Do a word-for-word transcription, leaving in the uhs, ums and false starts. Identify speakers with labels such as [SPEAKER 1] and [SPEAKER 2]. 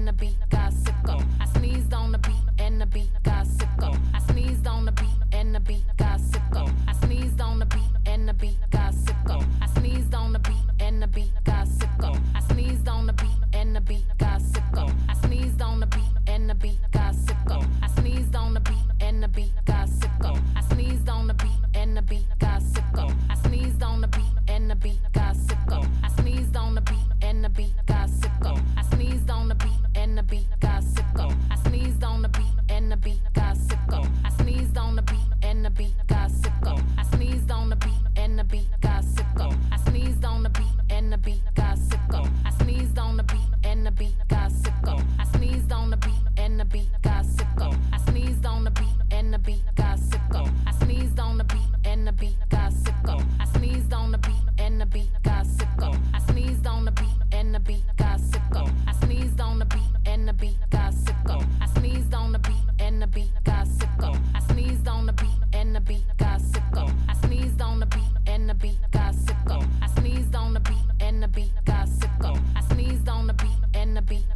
[SPEAKER 1] and the beat got sicko. I sneezed on the beat and the beat got sicko. I sneezed on the beat and the beat got sicko. I sneezed on the beat and the beat got sicko. I sneezed on the beat and the beat got sicko. I sneezed on the beat and the beat got sicko. I sneezed on the beat and the beat got sicko. I sneezed on the beat and the beat got sicko. I sneezed on the beat and the beat got sicko. I sneezed on the beat and the beat got sicko. I sneezed on the beat and the beat got sicko. I sneezed on the beat and the beat got sicko. I sneezed on the beat and the beat got sicko. I sneezed on the beat and the beat got sicko. I sneezed on the beat and the beat got sicko. I sneezed on the beat and the beat got sicko. I sneezed on the beat and the beat got sicko. I sneezed on the beat and the beat got sicko. I sneezed on the beat and the beat got sicko. I sneezed on the beat and the beat got sicko. I sneezed on the beat and the beat got sicko. I sneezed on the beat and the beat got sicko. I sneezed on the beat and the beat got sicko. I sneezed on the beat and the beat got sicko. I sneezed on the beat and the beat got sicko. I sneezed on the beat and the beat got sicko. I sneezed on the beat and the beat got sicko. I sneezed on the beat and the beat